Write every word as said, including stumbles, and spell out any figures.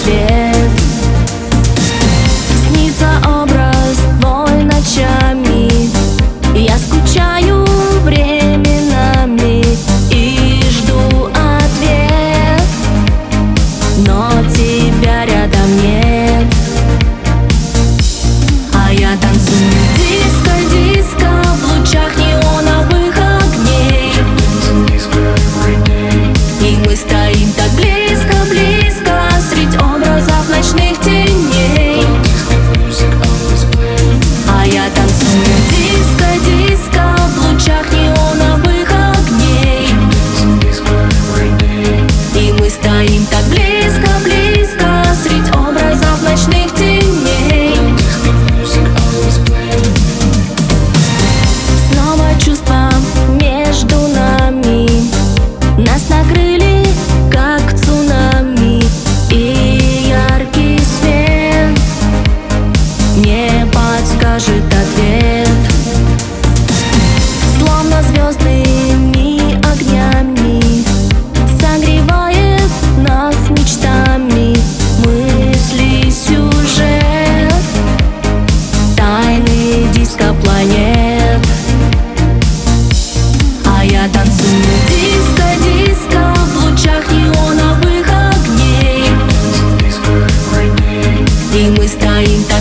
ответ. Снится образ твой ночами, я скучаю временами и жду ответ, но тебя рядом нет. А я танцую диско-диско в лучах неоновых огней, и мы стоим так близко-близко средь образов ночных теней. А я танцую диско-диско в лучах неоновых огней, и мы стоим так близко-близко средь образов ночных теней. Снова чувства между нами, нас накрыли как цунами, и яркий свет не подскажет ответ. Словно звездными огнями согревает нас мечтами мысли, сюжет тайны диско-планет. А я танцую диско-диско в лучах неоновых огней, и мы стоим так